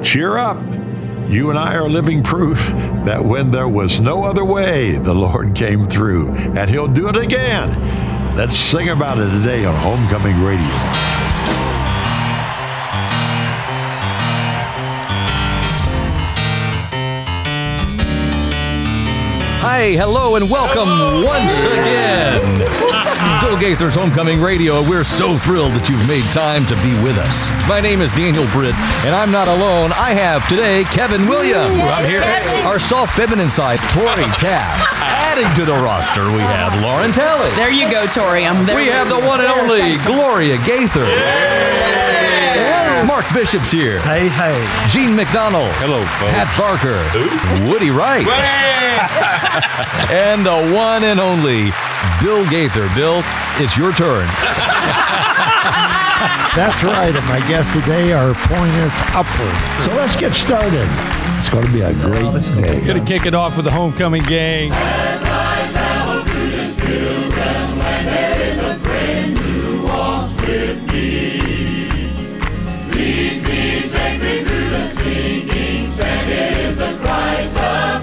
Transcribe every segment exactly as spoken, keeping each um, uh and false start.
cheer up. You and I are living proof that when there was no other way, the Lord came through, and He'll do it again. Let's sing about it today on Homecoming Radio. Hi, hello, and welcome hello. once again. Bill Gaither's Homecoming Radio. We're so thrilled that you've made time to be with us. My name is Daniel Britt, and I'm not alone. I have today Kevin Williams. I'm here. Our soft feminine side, Tori Tapp. Adding to the roster, we have Lauren Talley. There you go, Tori. I'm there. We have the one and only Gloria Gaither. Mark Bishop's here. Hey, hey. Gene McDonald. Hello, folks. Pat Barker. Ooh. Woody Wright. And the one and only Bill Gaither. Bill, it's your turn. That's right, and my guests today are pointing us upward. So let's get started. It's going to be a great day. Going to kick it off with the Homecoming Gang. As I travel through this pilgrim land, there is a friend who walks with me. Leads me safely through the sinking sand. It is the Christ of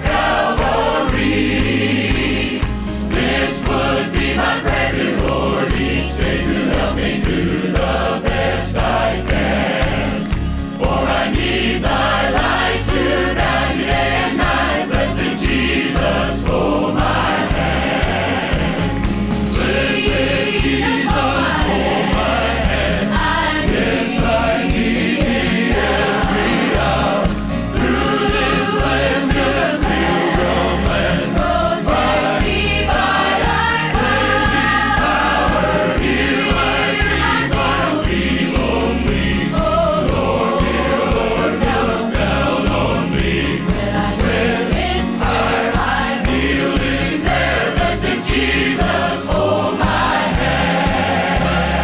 Calvary. This would be my prayer, dear Lord, each day to help me do the best I can. For I need thy light to guide me day and night. Blessed Jesus, hold my hand. Blessed Jesus, hold my hand. Yes, I need thee every hour. Through this land, this pilgrim land, find me by thy power. Here I think I'll be lonely. Lord, dear Lord, look down on me. When I kneel in prayer, blessed Jesus, hold my hand.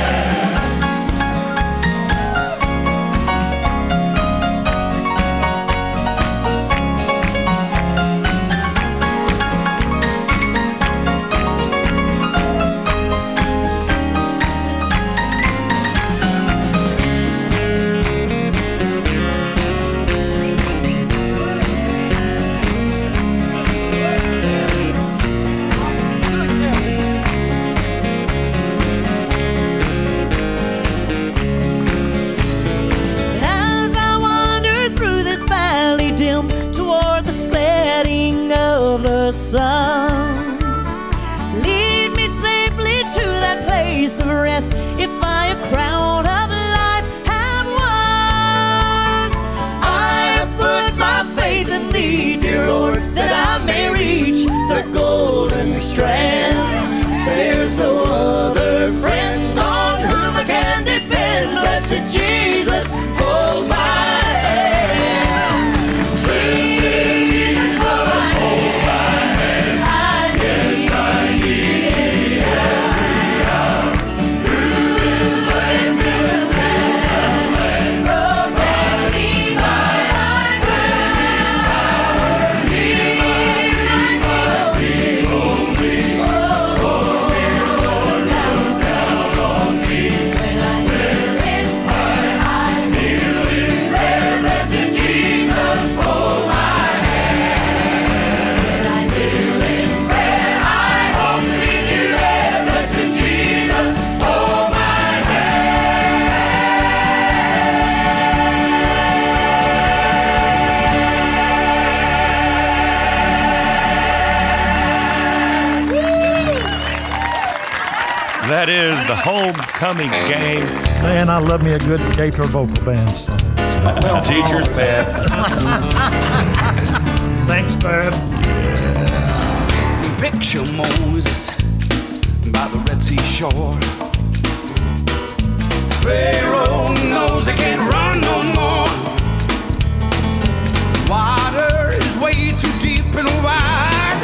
As I wander through this valley dim toward the setting of the sun, lead me safely to that place of rest if I a crown of life have won. I have put my faith in thee, dear Lord, that I may reach the golden strand. There's no other friend on whom I can depend. Blessed Jesus, hold my hand. Blessed Jesus, hold my hand. Yes, I need thee every hour. Through this land, this pilgrim land, protect me by thy saving power. Hear my plea for thee only. Lord, dear Lord, look down on me. When I kneel in prayer, blessed Jesus, hold my hand. When I kneel in prayer, I hope to meet you there. Blessed Jesus, hold my That is the Homecoming Gang. Man, I love me a good Gaither vocal band song. Teachers, Pat. Thanks, Pat. Picture Moses by the Red Sea shore. Pharaoh knows he can't run no more. Water is way too deep and wide.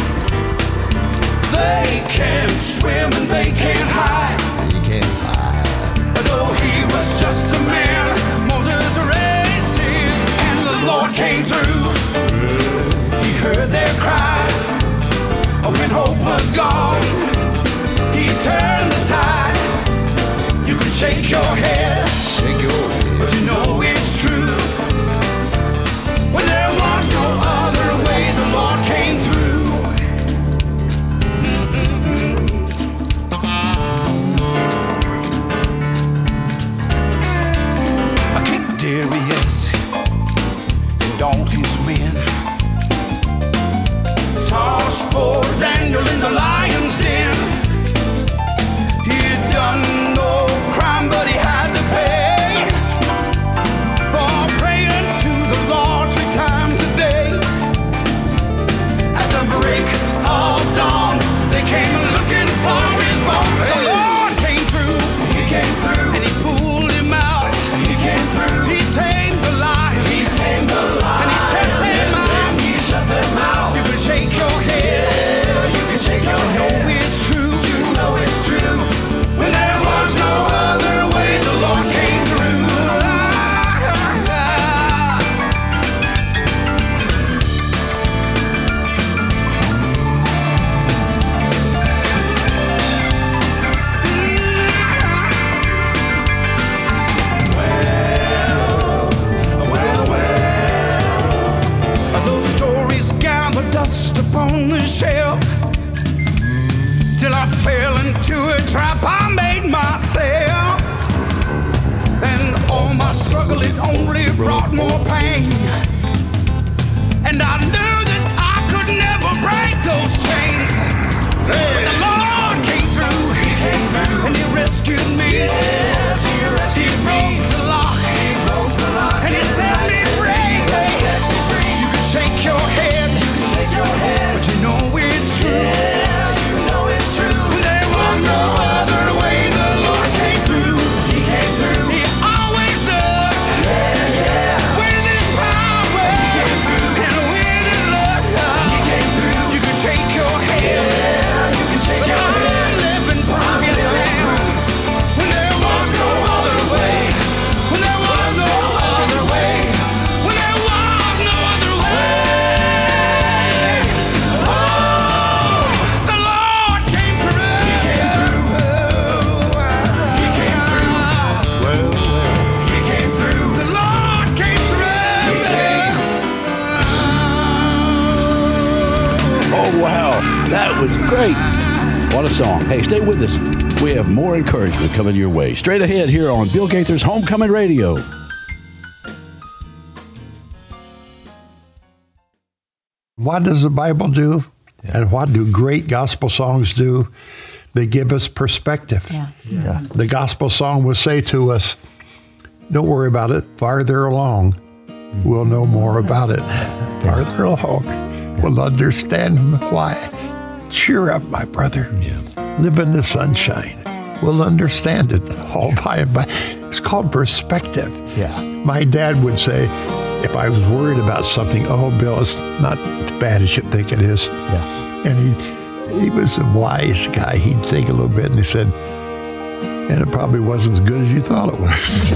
They can't swim and they can't hide. You can't hide. Though he was just a man, Moses raised his, and the Lord came through. He heard their cry when hope was gone. He turned the tide. You can shake your head, Shake your head. but you know and all his men. Tossed poor Daniel in the lion's den. He had done no crime, but he had to pay for praying to the Lord three times a day. At the break of dawn, they came looking for his bone. The Lord came through, he came through, and he pulled him out. He came through, he tamed the lion, he tamed the lion, and he shut them out. He shut them out. You can shake your head, yeah, you can shake your head. You know it's true, you know it's true. When there was no other way, the Lord came through. Dust upon the shelf till I fell into a trap I made myself, and all my struggle it only brought more pain, and I knew that I could never break those chains. But the Lord came through, he came through, and he rescued me. Yes, he rescued he me. Broke the lock, he broke the lock, and he set me free. Set me free. You can shake your head. Your head, but you know it's true. Yeah, you know it's true. There was no other way. The Lord came through. He came through. He always does. Yeah, yeah. With his power, he came through, and with his love, he came through. You can shake your head. Yeah, you can shake but your I'm head. Living proof, yes I am. When there was no other way. When there was no other way. When there was no other way. Wow, that was great. What a song. Hey, stay with us. We have more encouragement coming your way. Straight ahead here on Bill Gaither's Homecoming Radio. What does the Bible do? Yeah. And what do great gospel songs do? They give us perspective. Yeah. Yeah. The gospel song will say to us, don't worry about it. Farther along, we'll know more about it. Farther along. Will understand why. Cheer up, my brother. Yeah. Live in the sunshine. We'll understand it all by and by. It's called perspective. Yeah. My dad would say, if I was worried about something, oh, Bill, it's not as bad as you think it is. Yeah. And he he was a wise guy. He'd think a little bit, and he said, and it probably wasn't as good as you thought it was.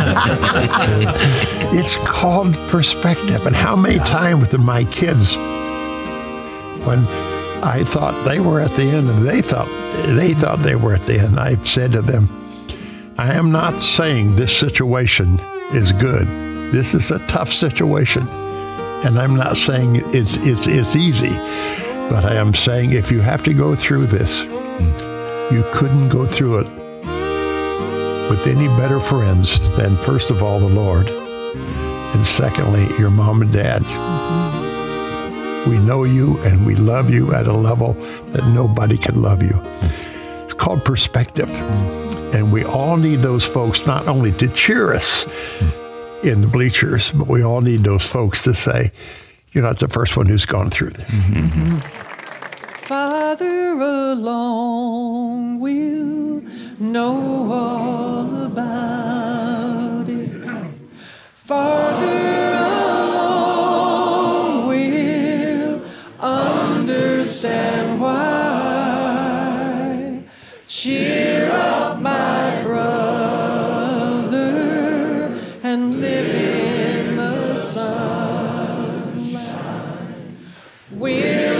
It's called perspective. And how many times with my kids, when I thought they were at the end and they thought they thought they were at the end, I said to them, I am not saying this situation is good. This is a tough situation. And I'm not saying it's it's it's easy. But I am saying if you have to go through this, you couldn't go through it with any better friends than, first of all, the Lord. And secondly, your mom and dad. Mm-hmm. We know you and we love you at a level that nobody can love you. It's called perspective. And we all need those folks not only to cheer us in the bleachers, but we all need those folks to say, you're not the first one who's gone through this. Mm-hmm. Farther along, we'll know all about it. Farther along, we'll understand why. Cheer up, my brother, and live in the sunlight. We'll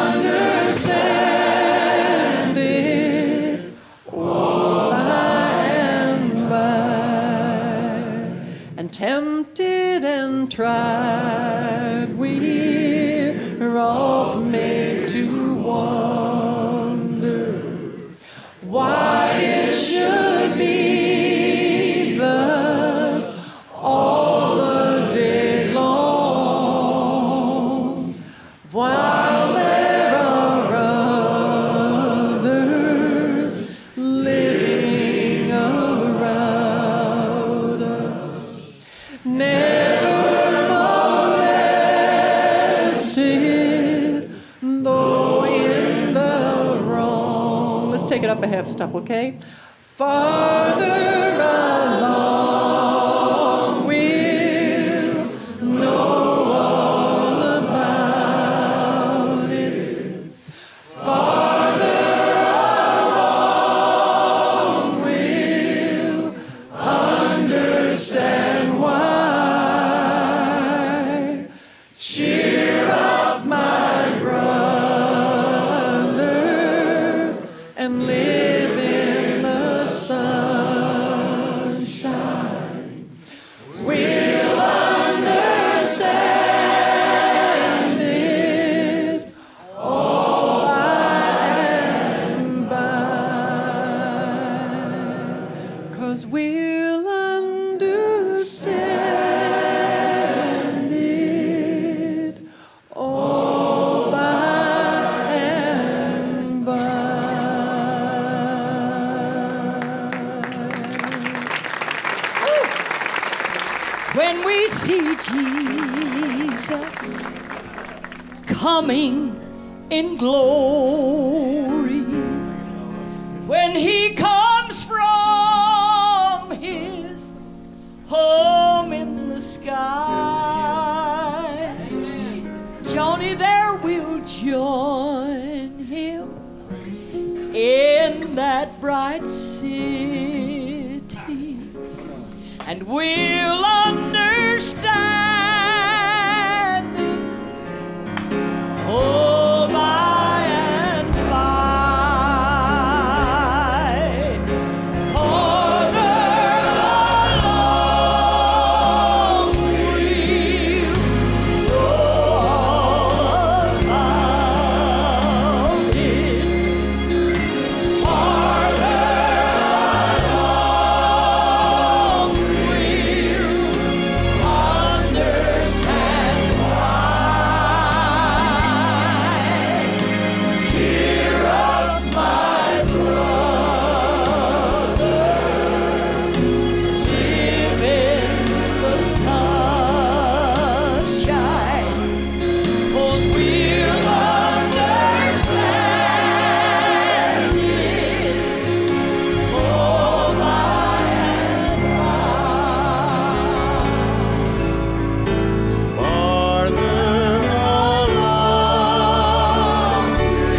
understand it all by and by. And tempted and tried, we're oft made to wonder why it should be thus all the day long. it up a half step, okay? Farther along, we'll know all about it. Farther along, we'll understand why. Cheer up, my brothers, and live in the sunshine. We'll understand it all by and by, 'cause we'll understand it all by and by. When we see Jesus coming in glory, when he comes from his home in the sky, Johnny there will join him in that bright city, and we'll understand it all by and by. Farther along, we'll know all about it. Farther along, we'll understand why. Cheer up, my brother, live in the sunshine, 'cause we'll understand it all by and by. Farther along,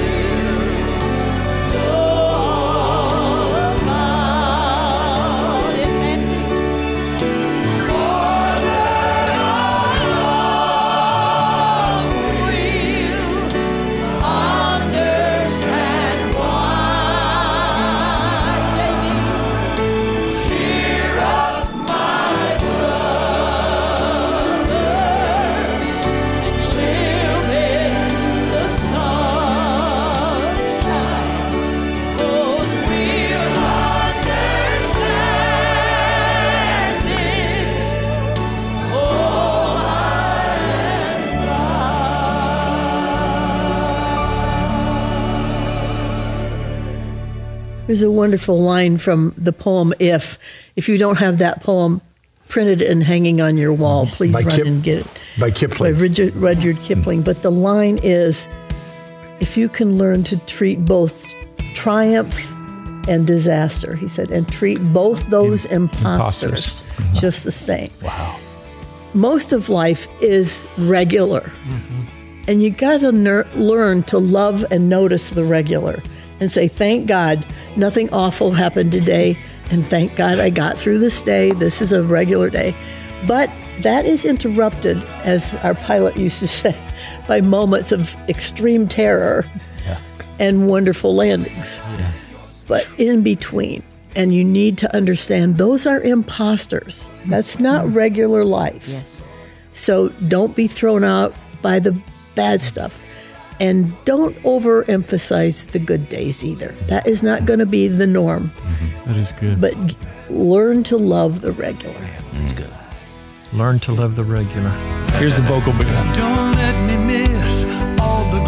There's a wonderful line from the poem If. If you don't have that poem printed and hanging on your wall, please By run Kip- and get it. by Kipling. By Rudyard, Rudyard Kipling. But the line is, if you can learn to treat both triumph and disaster, he said, and treat both those imposters, imposters. just the same. Wow. Most of life is regular. And you got to ner- learn to love and notice the regular and say, thank God nothing awful happened today. And thank God I got through this day. This is a regular day. But that is interrupted, as our pilot used to say, by moments of extreme terror Yeah. and wonderful landings. Yes. But in between. And you need to understand those are imposters. That's not regular life. Yes. So don't be thrown out by the bad stuff. And don't overemphasize the good days either. That is not going to be the norm. That is good. But g- learn to love the regular. That's good. Learn to love the regular. Here's the vocal band. Don't let me miss all the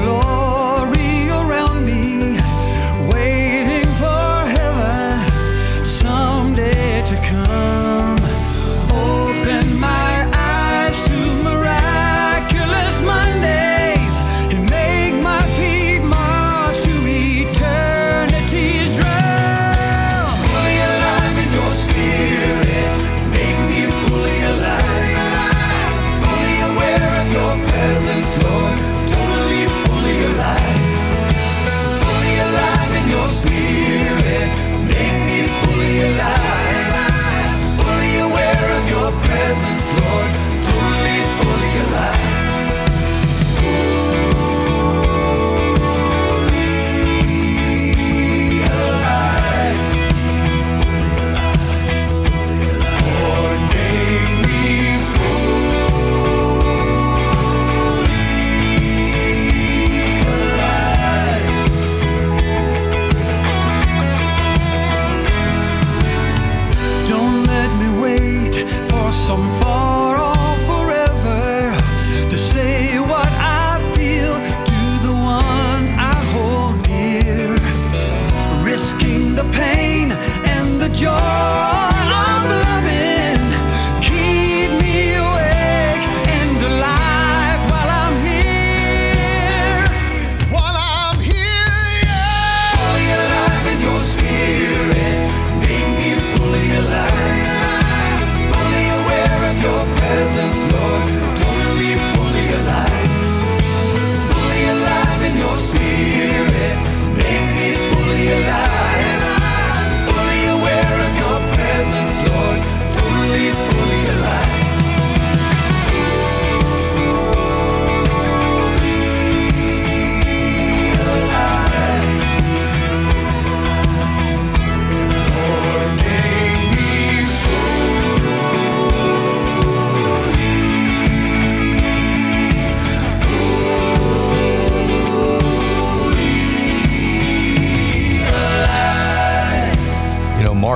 glory around me, waiting for heaven someday to come. Open my eyes to miraculous Mondays and make my feet march to eternity's drive.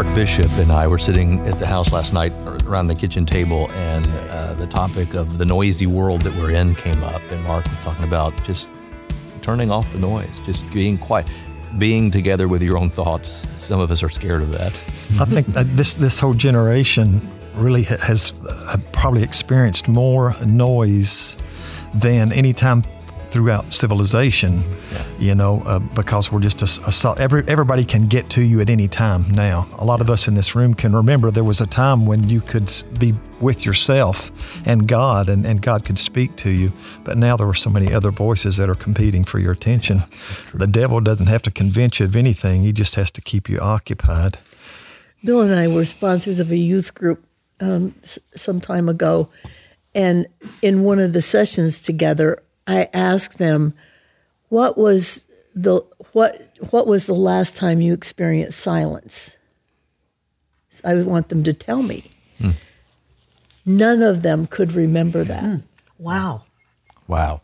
Mark Bishop and I were sitting at the house last night around the kitchen table, and uh, the topic of the noisy world that we're in came up, and Mark was talking about just turning off the noise, just being quiet, being together with your own thoughts. Some of us are scared of that. I think that this this whole generation really ha- has uh, probably experienced more noise than any time throughout civilization, yeah. you know, uh, because we're just a, a every, everybody can get to you at any time now. A lot of us in this room can remember there was a time when you could be with yourself and God, and, and God could speak to you, but now there are so many other voices that are competing for your attention. The devil doesn't have to convince you of anything. He just has to keep you occupied. Bill and I were sponsors of a youth group um, s- some time ago, and in one of the sessions together, I asked them, "What was the what what was the last time you experienced silence?" I want them to tell me. Mm. None of them could remember that. Mm. Wow. Wow.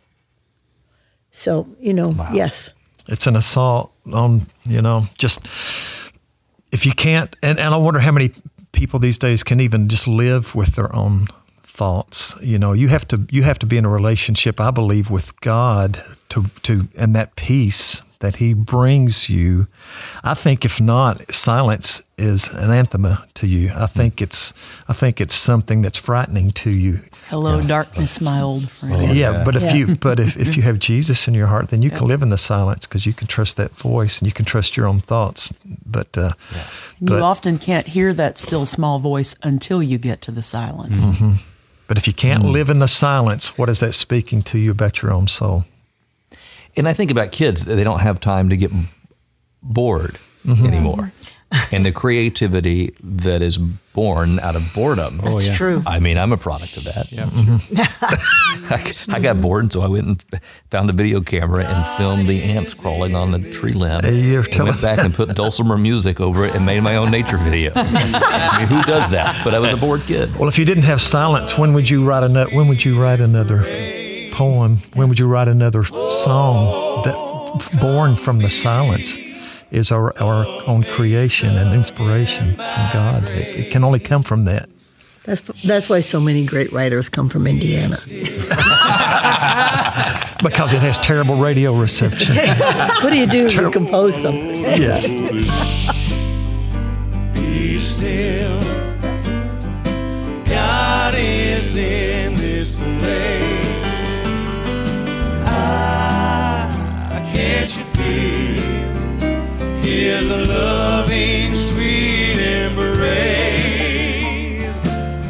So, you know, wow. yes. It's an assault on, you know, just if you can't, and, and I wonder how many people these days can even just live with their own thoughts. You know, you have to you have to be in a relationship, I believe, with God to to and that peace that He brings you. I think if not, silence is an anathema to you. I think it's I think it's something that's frightening to you. Hello, yeah. darkness, my old friend. Oh, yeah, yeah, but if yeah. you but if, if you have Jesus in your heart, then you yeah. can live in the silence because you can trust that voice and you can trust your own thoughts. But, uh, yeah. but you often can't hear that still small voice until you get to the silence. Mm-hmm. But if you can't mm. live in the silence, what is that speaking to you about your own soul? And I think about kids, they don't have time to get bored mm-hmm. anymore. And the creativity that is born out of boredom. That's oh, yeah. true. I mean, I'm a product of that. Yeah. Mm-hmm. I, I got bored, and so I went and found a video camera and filmed the ants crawling on the tree limb. Hey, and tell- went back and put dulcimer music over it and made my own nature video. I mean, who does that? But I was a bored kid. Well, if you didn't have silence, when would you write another? When would you write another poem? When would you write another song that born from the silence? Is our, our own creation and inspiration from God. It, it can only come from that. That's that's why so many great writers come from Indiana. Because it has terrible radio reception. What do you do when you compose something? Yes. Be still. God is in this place. Ah, can't you feel His loving, sweet embrace?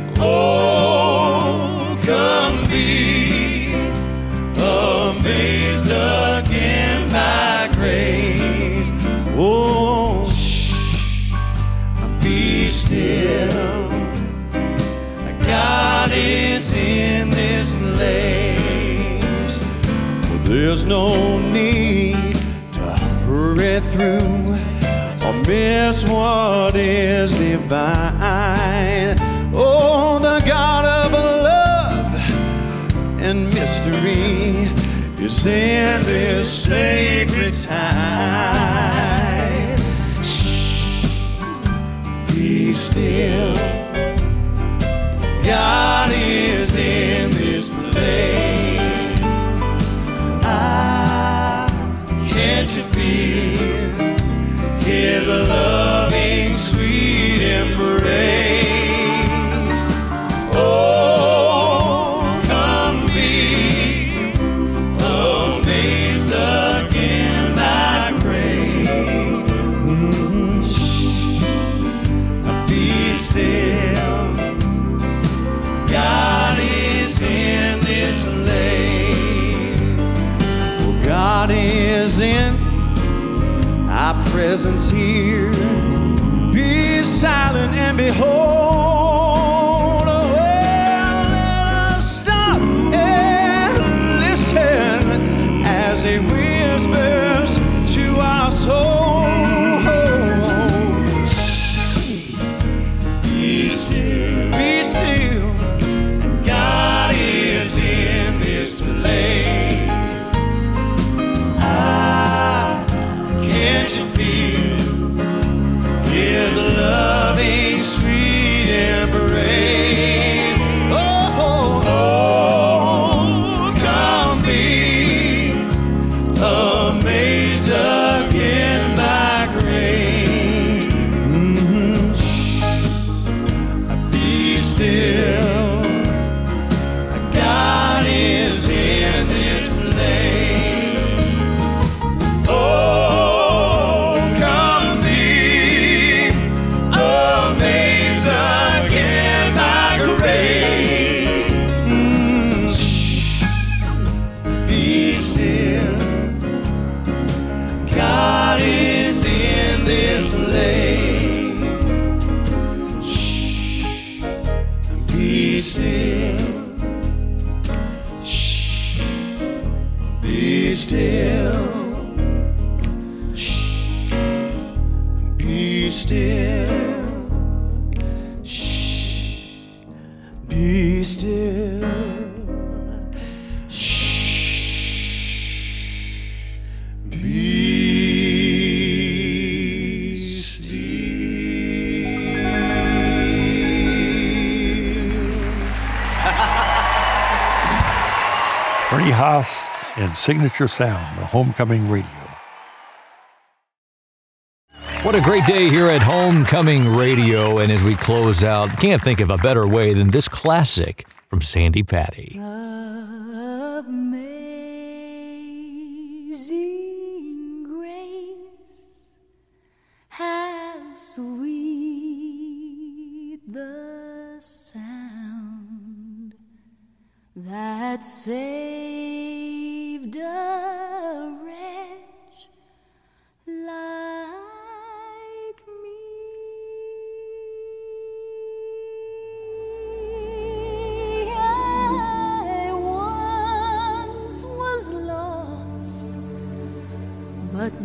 Oh, come be amazed again by grace. Oh, shh, be still. God is in this place. Well, there's no need to hurry through or miss what is divine. Oh, the God of love and mystery is in this sacred time. Shh, be still. God is in this place. Ah, can't you feel His loving, sweet embrace? Oh, come be amazed again by grace. Mm-hmm. Be still. God is in this place. Oh, God is in our presence here. Be silent and behold. Oh, well, let us stop and listen as He whispers to our soul. Be still, be still. God is in this place. Ah, can't you feel His love? this lane. Oh, come be amazed again by grace. Mm, shh, be still. God is in this place. Shh, be still. Shh, be still. Shh, be still. Shh, be still. Bernie Haas and Signature Sound, the Homecoming Radio. What a great day here at Homecoming Radio. And as we close out, can't think of a better way than this classic from Sandy Patty. Amazing grace, how sweet the sound that saved a wretch like me. I once was lost, but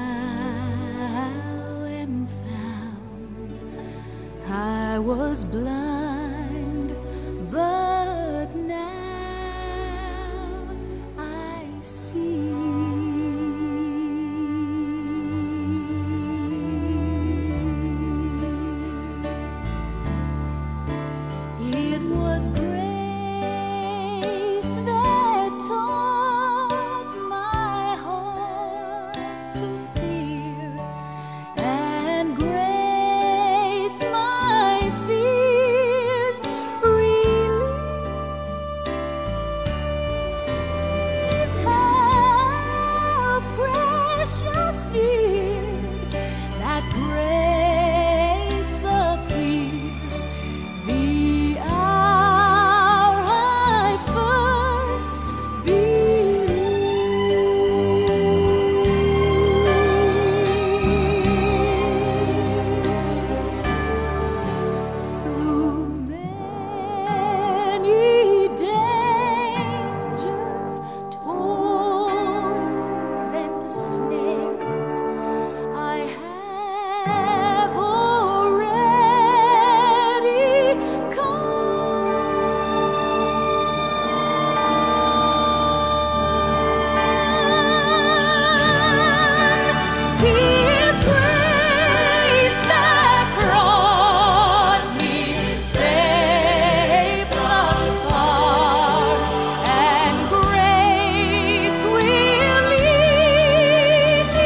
now am found. I was blind, but now I see. It was grace that taught my heart to fear, and grace my fears relieved. How precious did that grace appear the hour I first believed. Through many dangers, toils, and the snares, I have already come. 'Tis grace that brought me safe thus far, and grace will lead me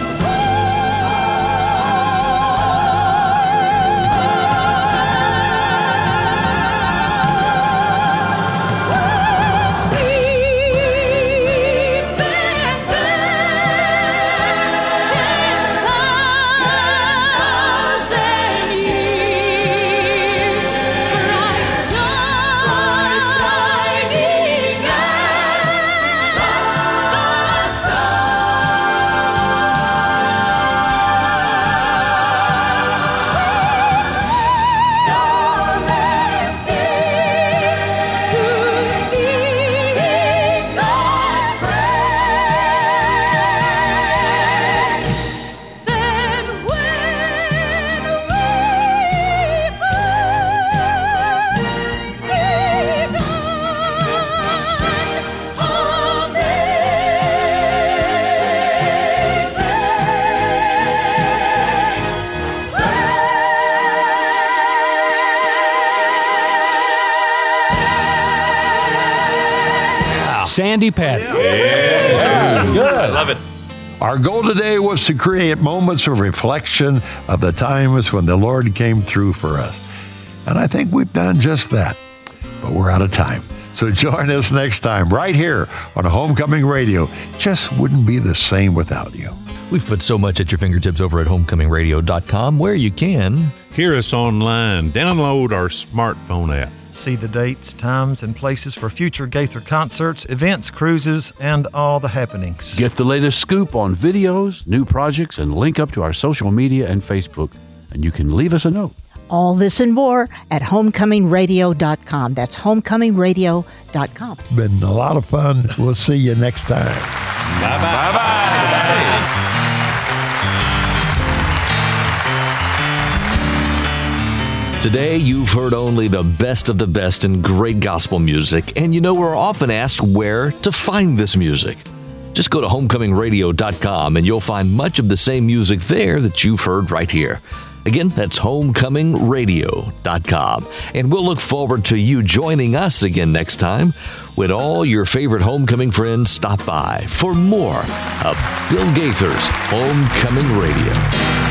Sandy Patty. Yeah. Good. I love it. Our goal today was to create moments of reflection of the times when the Lord came through for us. And I think we've done just that. But we're out of time. So join us next time right here on Homecoming Radio. Just wouldn't be the same without you. We've put so much at your fingertips over at homecoming radio dot com, where you can hear us online, download our smartphone app, see the dates, times, and places for future Gaither concerts, events, cruises, and all the happenings. Get the latest scoop on videos, new projects, and link up to our social media and Facebook. And you can leave us a note. All this and more at homecoming radio dot com. That's homecoming radio dot com. Been a lot of fun. We'll see you next time. Bye-bye. Bye-bye. Today, you've heard only the best of the best in great gospel music, and you know we're often asked where to find this music. Just go to homecoming radio dot com and you'll find much of the same music there that you've heard right here. Again, that's homecoming radio dot com. And we'll look forward to you joining us again next time when all your favorite homecoming friends stop by for more of Bill Gaither's Homecoming Radio.